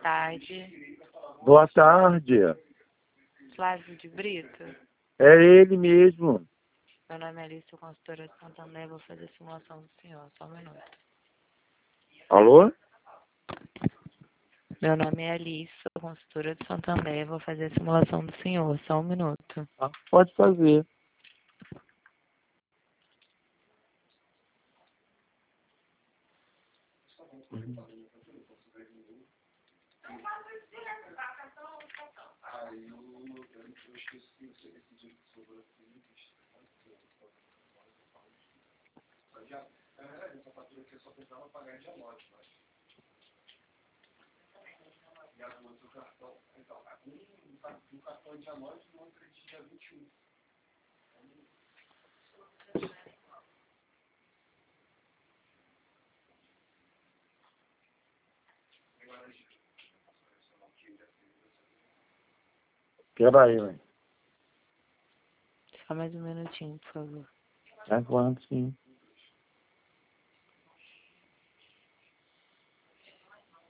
tarde. Boa tarde. Flávio de Brito. É ele mesmo. Meu nome é Alice, sou consultora de Santander. Vou fazer a simulação do senhor. Só um minuto. Alô? Meu nome é Alice, sou consultora de Santander. Vou fazer a simulação do senhor. Só um minuto. Ah, pode fazer. Espera aí, mãe. Só mais um minutinho, por favor. Tá claro, sim.